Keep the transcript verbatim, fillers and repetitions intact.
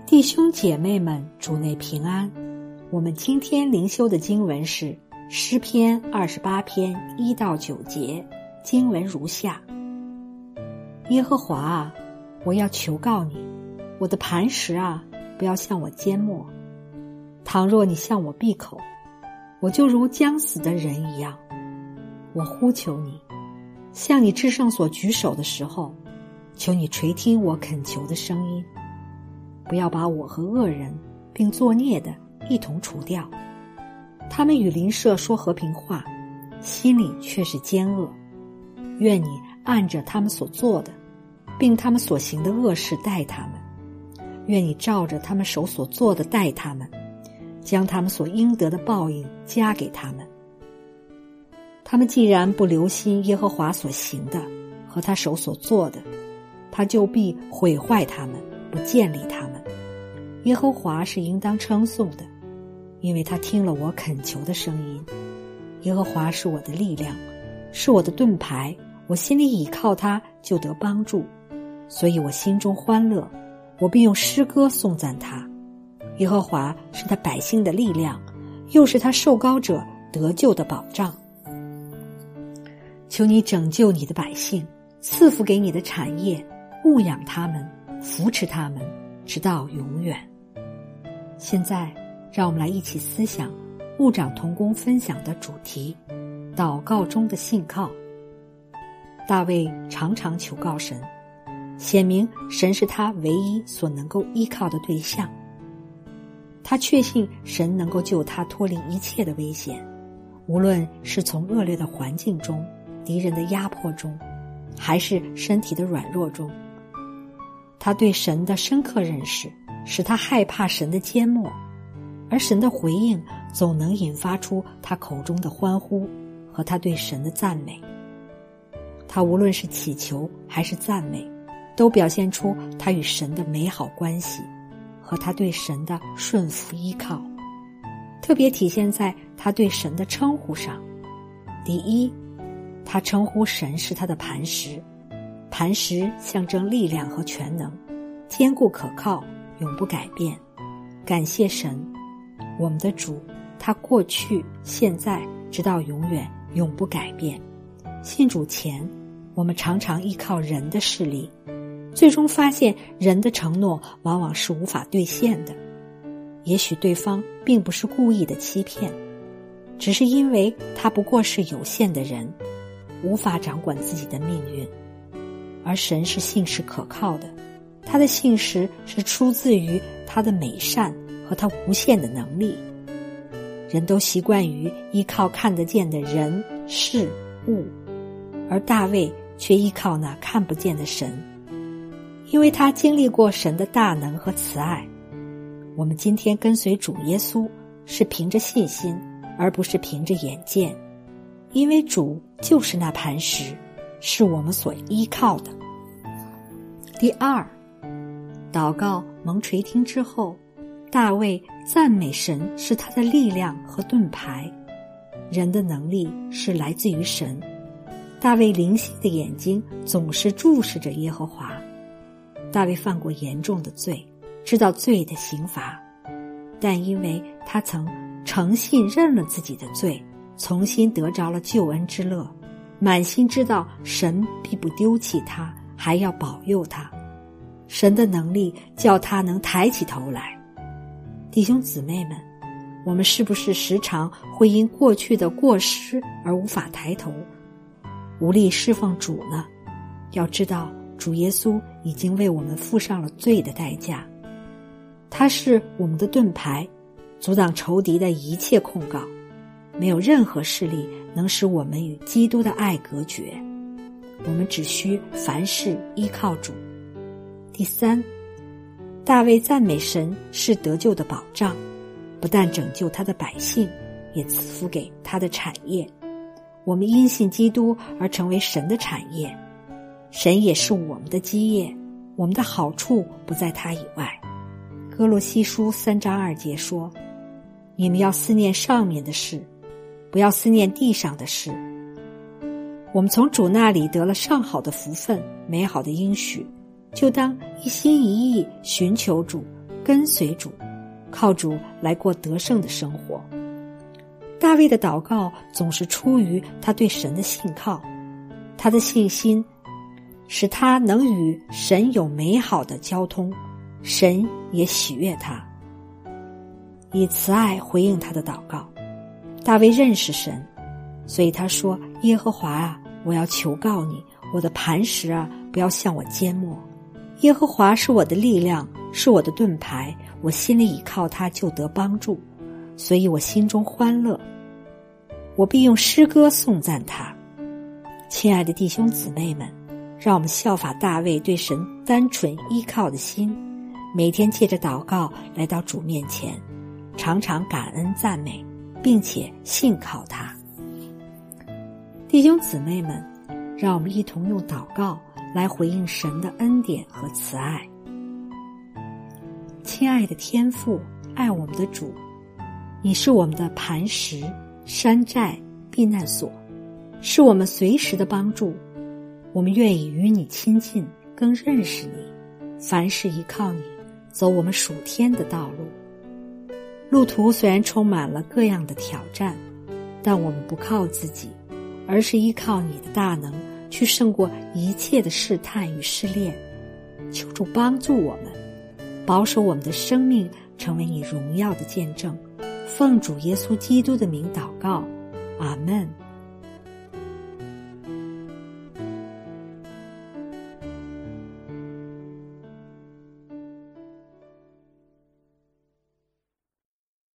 弟兄姐妹们，主内平安。我们今天灵修的经文是诗篇二十八篇一到九节，经文如下：耶和华啊，我要求告你，我的磐石啊，不要向我缄默。倘若你向我闭口，我就如将死的人一样。我呼求你，向你至圣所举手的时候，求你垂听我恳求的声音。不要把我和恶人并作孽的一同除掉，他们与邻舍说和平话，心里却是奸恶。愿你按着他们所做的并他们所行的恶事待他们，愿你照着他们手所做的待他们，将他们所应得的报应加给他们。他们既然不留心耶和华所行的和他手所做的，他就必毁坏他们，不建立他们。耶和华是应当称颂的，因为他听了我恳求的声音。耶和华是我的力量，是我的盾牌，我心里倚靠他，就得帮助。所以我心中欢乐，我必用诗歌颂赞他。耶和华是他百姓的力量，又是他受膏者得救的保障。求你拯救你的百姓，赐福给你的产业，牧养他们，扶持他们，直到永远。现在让我们来一起思想牧长同工分享的主题：祷告中的信靠。大卫常常求告神，显明神是他唯一所能够依靠的对象。他确信神能够救他脱离一切的危险，无论是从恶劣的环境中、敌人的压迫中，还是身体的软弱中。他对神的深刻认识使他害怕神的缄默，而神的回应总能引发出他口中的欢呼和他对神的赞美。他无论是祈求还是赞美，都表现出他与神的美好关系和他对神的顺服依靠，特别体现在他对神的称呼上。第一，他称呼神是他的磐石，磐石象征力量和全能，坚固可靠，永不改变。感谢神，我们的主，他过去、现在，直到永远，永不改变。信主前，我们常常依靠人的势力，最终发现人的承诺往往是无法兑现的。也许对方并不是故意的欺骗，只是因为他不过是有限的人，无法掌管自己的命运。而神是信实可靠的，他的信实是出自于他的美善和他无限的能力。人都习惯于依靠看得见的人、事、物，而大卫却依靠那看不见的神，因为他经历过神的大能和慈爱。我们今天跟随主耶稣，是凭着信心，而不是凭着眼见，因为主就是那磐石，是我们所依靠的。第二，祷告蒙垂听之后，大卫赞美神是他的力量和盾牌。人的能力是来自于神，大卫灵性的眼睛总是注视着耶和华。大卫犯过严重的罪，知道罪的刑罚，但因为他曾诚信认了自己的罪，重新得着了救恩之乐，满心知道神必不丢弃他，还要保佑他。神的能力叫他能抬起头来。弟兄姊妹们，我们是不是时常会因过去的过失而无法抬头，无力侍奉主呢？要知道，主耶稣已经为我们付上了罪的代价，他是我们的盾牌，阻挡仇敌的一切控告。没有任何势力能使我们与基督的爱隔绝，我们只需凡事依靠主。第三，大卫赞美神是得救的保障，不但拯救他的百姓，也赐福给他的产业。我们因信基督而成为神的产业，神也是我们的基业，我们的好处不在他以外。哥罗西书三章二节说，你们要思念上面的事，不要思念地上的事。我们从主那里得了上好的福分，美好的应许，就当一心一意寻求主， 跟随主，靠主来过得胜的生活。大卫的祷告总是出于他对神的信靠，他的信心使他能与神有美好的交通，神也喜悦他，以慈爱回应他的祷告。大卫认识神，所以他说：耶和华啊，我要求告你，我的磐石啊，不要向我缄默。耶和华是我的力量，是我的盾牌，我心里倚靠他就得帮助，所以我心中欢乐，我必用诗歌颂赞他。亲爱的弟兄姊妹们，让我们效法大卫对神单纯依靠的心，每天借着祷告来到主面前，常常感恩赞美，并且信靠他。弟兄姊妹们，让我们一同用祷告来回应神的恩典和慈爱。亲爱的天父，爱我们的主，你是我们的磐石、山寨、避难所，是我们随时的帮助。我们愿意与你亲近，更认识你，凡事依靠你，走我们属天的道路。路途虽然充满了各样的挑战，但我们不靠自己，而是依靠你的大能，去胜过一切的试探与试炼。求主帮助我们，保守我们的生命成为你荣耀的见证。奉主耶稣基督的名祷告，阿们。